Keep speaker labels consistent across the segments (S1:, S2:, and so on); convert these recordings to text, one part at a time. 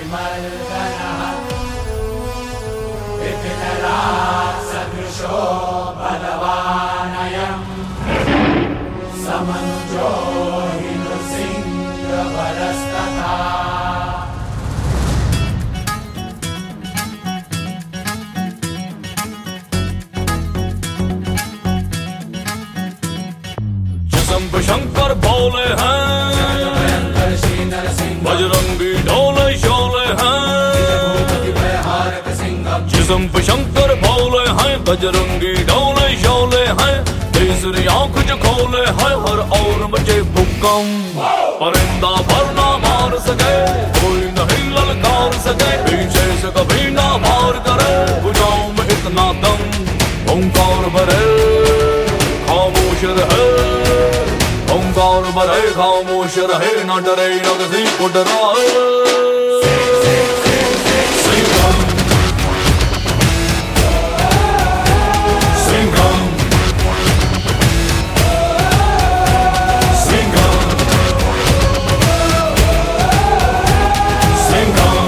S1: मर्दनः विपिनराट् सदृशो बलवानयम् समनुजो हि नृसिंहवरस्तथा।
S2: शंकर बोले हैं बजरंगी ढोले शोले हैं। जिस्म पे शंकर बोले हैं बजरंगी ढोले शोले हैं। तीसरी आंख जो खोले हैं हर और मचे भूकंप। परिंदा पर ना मार सके कोई नहीं ललकार सके। पीछे से कभी ना मार करे भुजाओं में इतना दम। ओंकार भरे खामोश रहे ओंकार भरे खामोश रहे न डरे न किसी को डराए। सिंघम सिंघम सिंघम सिंघम।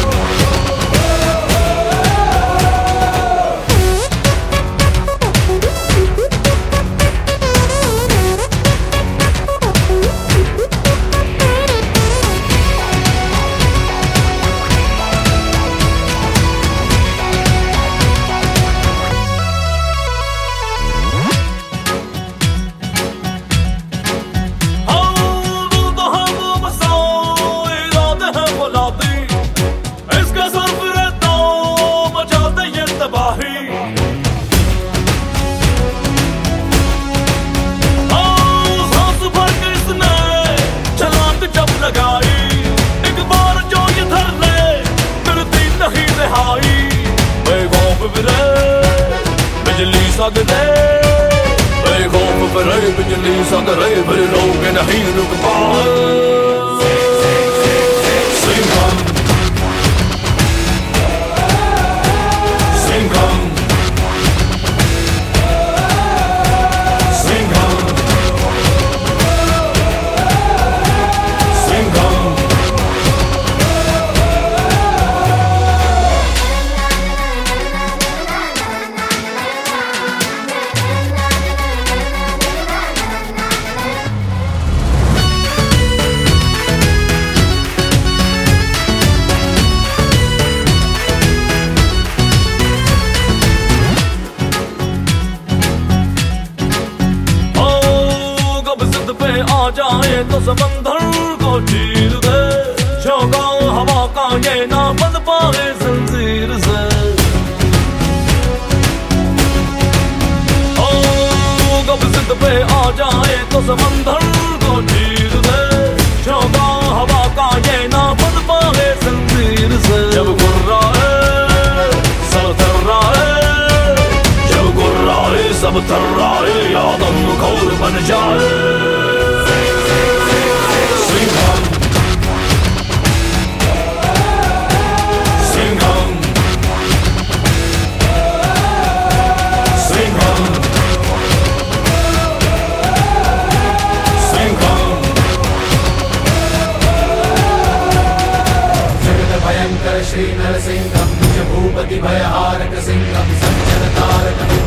S2: बिजली सगरे बेखौफ फिरे बिजली सगरे फिर लोग नहीं रुक पाए। सिंघम सिंघम सिंघम सिंघम। आ जाए तो समंदर को चीर दे। झोंका हवा का ये ना बंध पाए जंजीर से। ओ कब जिद पे आ जाए तो समंदर को चीर दे। झोंका हवा का ये ना बंध पाए जंजीर से। जब गुर्राए सब थर्राए जब गुर्राए सब थर्राए आदम घोर बन जाए। सिंघम सिंघम सिंघम सिंघम।
S1: जगत भयंकर श्री नरसिंहम निज भूपति भयहारक सिंहम संजन तारक